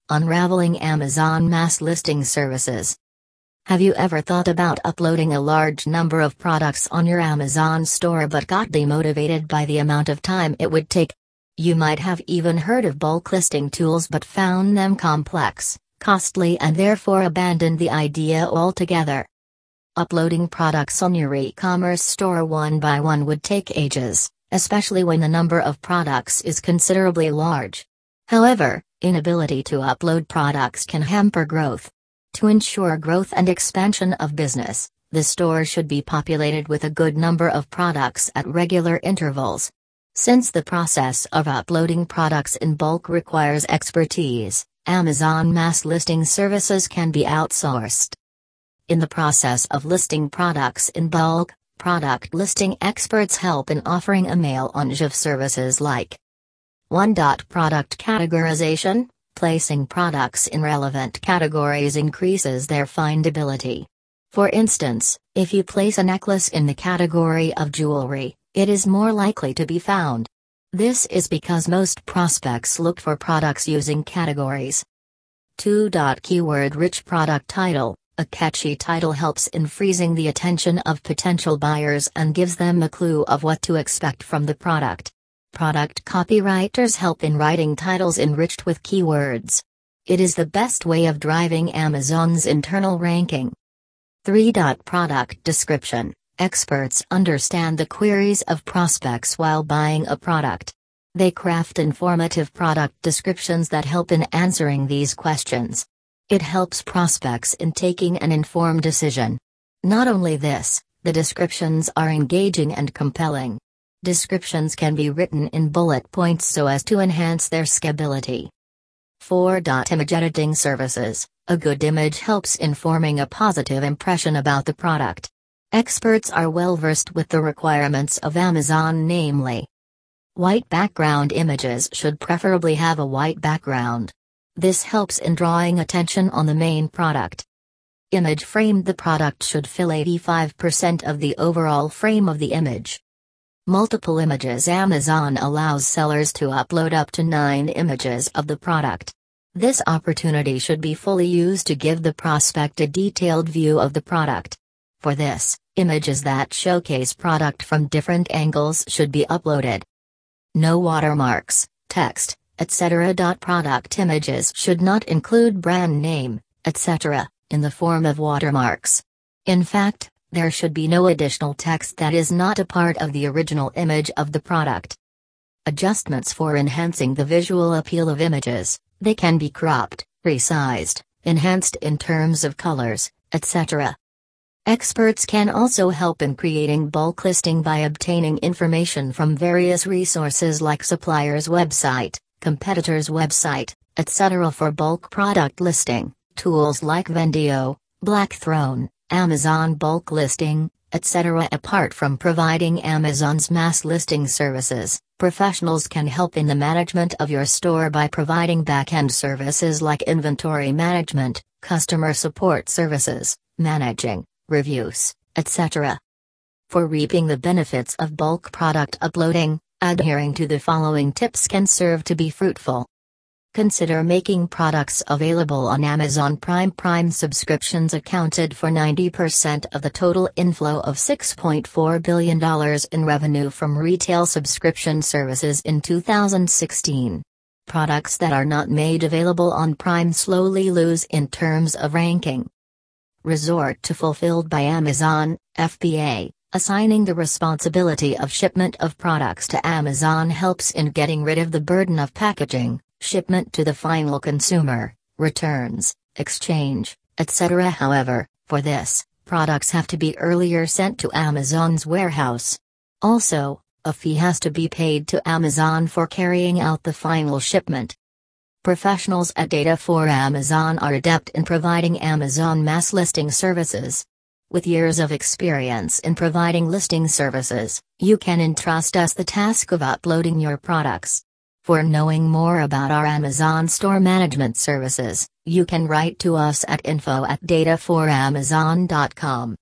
Unraveling Amazon Mass Listing Services. Have you ever thought about uploading a large number of products on your Amazon store but got demotivated by the amount of time it would take? You might have even heard of bulk listing tools but found them complex, costly, and therefore abandoned the idea altogether. Uploading products on your e-commerce store one by one would take ages, especially when the number of products is considerably large. However, inability to upload products can hamper growth. To ensure growth and expansion of business, the store should be populated with a good number of products at regular intervals. Since the process of uploading products in bulk requires expertise, Amazon Mass Listing Services can be outsourced. In the process of listing products in bulk, product listing experts help in offering a melange of services like 1. Product categorization. Placing products in relevant categories increases their findability. For instance, if you place a necklace in the category of jewelry, it is more likely to be found. This is because most prospects look for products using categories. 2. Keyword-rich product title. A catchy title helps in freezing the attention of potential buyers and gives them a clue of what to expect from the product. Product copywriters help in writing titles enriched with keywords. It is the best way of driving Amazon's internal ranking. 3. Product description. Experts understand the queries of prospects while buying a product. They craft informative product descriptions that help in answering these questions. It helps prospects in taking an informed decision. Not only this, the descriptions are engaging and compelling. Descriptions can be written in bullet points so as to enhance their scalability. 4. Image editing services. A good image helps in forming a positive impression about the product. Experts are well versed with the requirements of Amazon, namely, white background images should preferably have a white background. This helps in drawing attention on the main product. Image frame. The product should fill 85% of the overall frame of the image. Multiple images. Amazon allows sellers to upload up to 9 images of the product. This opportunity should be fully used to give the prospect a detailed view of the product. For this, images that showcase product from different angles should be uploaded. No watermarks, text, etc. Product images should not include brand name, etc., in the form of watermarks. In fact, there should be no additional text that is not a part of the original image of the product. Adjustments for enhancing the visual appeal of images. They can be cropped, resized, enhanced in terms of colors, etc. Experts can also help in creating bulk listing by obtaining information from various resources like supplier's website, competitor's website, etc. for bulk product listing. Tools like Vendio, Blackthorn, Amazon bulk listing, etc. Apart from providing Amazon's mass listing services, professionals can help in the management of your store by providing back-end services like inventory management, customer support services, managing reviews, etc. For reaping the benefits of bulk product uploading, adhering to the following tips can serve to be fruitful. Consider making products available on Amazon Prime. Prime subscriptions accounted for 90% of the total inflow of $6.4 billion in revenue from retail subscription services in 2016. Products that are not made available on Prime slowly lose in terms of ranking. Resort to Fulfilled by Amazon, FBA. Assigning the responsibility of shipment of products to Amazon helps in getting rid of the burden of packaging, shipment to the final consumer, returns, exchange, etc. However, for this, products have to be earlier sent to Amazon's warehouse. Also, a fee has to be paid to Amazon for carrying out the final shipment. Professionals at Data for Amazon are adept in providing Amazon mass listing services. With years of experience in providing listing services, you can entrust us the task of uploading your products. For knowing more about our Amazon store management services, you can write to us at info@dataforamazon.com.